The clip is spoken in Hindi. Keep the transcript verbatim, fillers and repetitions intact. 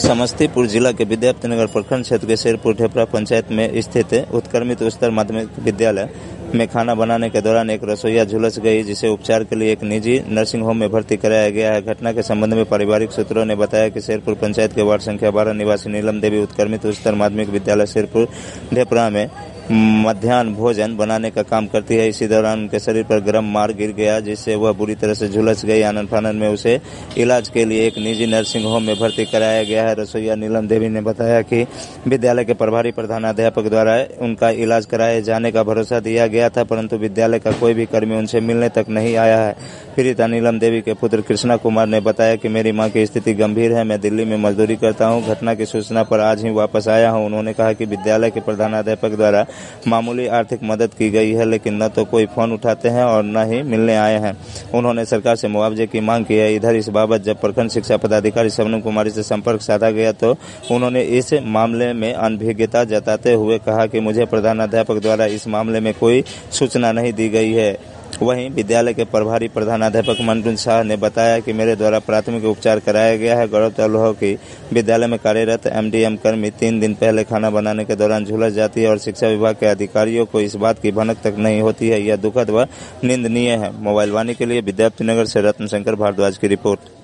समस्तीपुर जिला के विद्यापतिनगर प्रखंड क्षेत्र के शेरपुर ढेपरा पंचायत में स्थित उत्क्रमित उच्चतर माध्यमिक विद्यालय में खाना बनाने के दौरान एक रसोइया झुलस गई, जिसे उपचार के लिए एक निजी नर्सिंग होम में भर्ती कराया गया है। घटना के संबंध में पारिवारिक सूत्रों ने बताया कि शेरपुर पंचायत के वार्ड संख्या बारह निवासी नीलम देवी उत्क्रमित उच्चतर माध्यमिक विद्यालय शेरपुर ढेपरा में मध्याह्न भोजन बनाने का काम करती है। इसी दौरान उनके शरीर पर गर्म मार गिर गया, जिससे वह बुरी तरह से झुलस गई। आनन फानन में उसे इलाज के लिए एक निजी नर्सिंग होम में भर्ती कराया गया है। रसोइया नीलम देवी ने बताया कि विद्यालय के प्रभारी प्रधानाध्यापक द्वारा उनका इलाज कराए जाने का भरोसा दिया गया था, परंतु विद्यालय का कोई भी कर्मी उनसे मिलने तक नहीं आया है। पीड़िता नीलम देवी के पुत्र कृष्णा कुमार ने बताया कि मेरी मां की स्थिति गंभीर है, मैं दिल्ली में मजदूरी करता हूं। घटना की सूचना पर आज ही वापस आया हूं। उन्होंने कहा कि विद्यालय के प्रधानाध्यापक द्वारा मामूली आर्थिक मदद की गई है, लेकिन न तो कोई फोन उठाते हैं और न ही मिलने आए हैं। उन्होंने सरकार से मुआवजे की मांग की है। इधर इस बाबत जब प्रखंड शिक्षा पदाधिकारी शबनम कुमारी से संपर्क साधा गया तो उन्होंने इस मामले में अनभिज्ञता जताते हुए कहा कि मुझे प्रधानाध्यापक द्वारा इस मामले में कोई सूचना नहीं दी गई है। वहीं विद्यालय के प्रभारी प्रधानाध्यापक मंटू शाह ने बताया कि मेरे द्वारा प्राथमिक उपचार कराया गया है। गौरतलब हो कि विद्यालय में कार्यरत एमडीएम कर्मी तीन दिन पहले खाना बनाने के दौरान झुलस जाती है और शिक्षा विभाग के अधिकारियों को इस बात की भनक तक नहीं होती है। यह दुखद व निंदनीय है। मोबाइल वाणी के लिए विद्यापतिनगर से रत्न शंकर भारद्वाज की रिपोर्ट।